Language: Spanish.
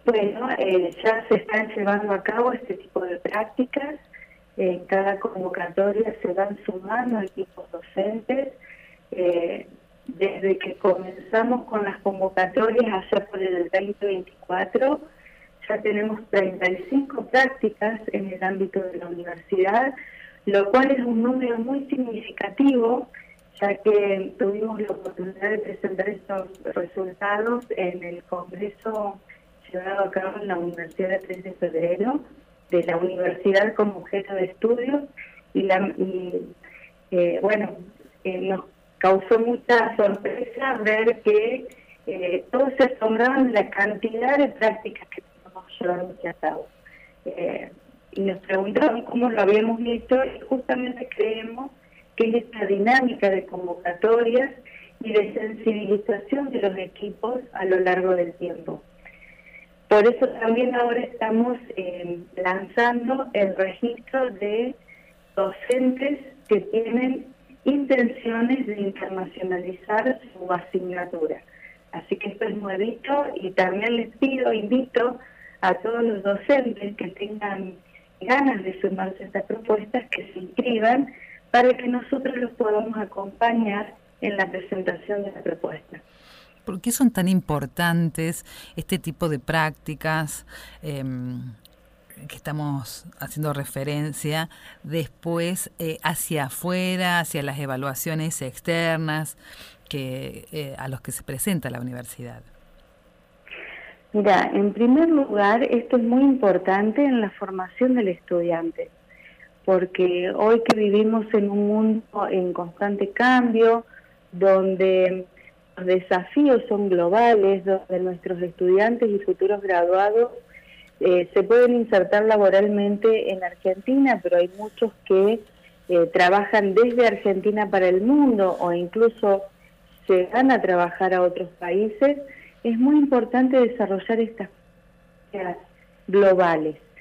Bueno, ya se están llevando a cabo este tipo de prácticas. En cada convocatoria se van sumando equipos docentes. Desde que comenzamos con las convocatorias allá por el 2024, ya tenemos 35 prácticas en el ámbito de la universidad, lo cual es un número muy significativo, ya que tuvimos la oportunidad de presentar estos resultados en el Congreso llevado a cabo en la Universidad de 3 de Febrero, de la universidad como objeto de estudios, nos causó mucha sorpresa ver que todos se asombraban de la cantidad de prácticas que teníamos llevado a cabo. Y nos preguntaban cómo lo habíamos hecho, y justamente creemos que es esta dinámica de convocatorias y de sensibilización de los equipos a lo largo del tiempo. Por eso también ahora estamos lanzando el registro de docentes que tienen intenciones de internacionalizar su asignatura. Así que esto es nuevito, y también invito a todos los docentes que tengan ganas de sumarse a estas propuestas que se inscriban para que nosotros los podamos acompañar en la presentación de la propuesta. ¿Por qué son tan importantes este tipo de prácticas que estamos haciendo referencia después hacia afuera, hacia las evaluaciones externas a los que se presenta la universidad? Mira, en primer lugar, esto es muy importante en la formación del estudiante, porque hoy que vivimos en un mundo en constante cambio, donde los desafíos son globales, donde nuestros estudiantes y futuros graduados se pueden insertar laboralmente en Argentina, pero hay muchos que trabajan desde Argentina para el mundo, o incluso se van a trabajar a otros países. Es muy importante desarrollar estas prácticas globales.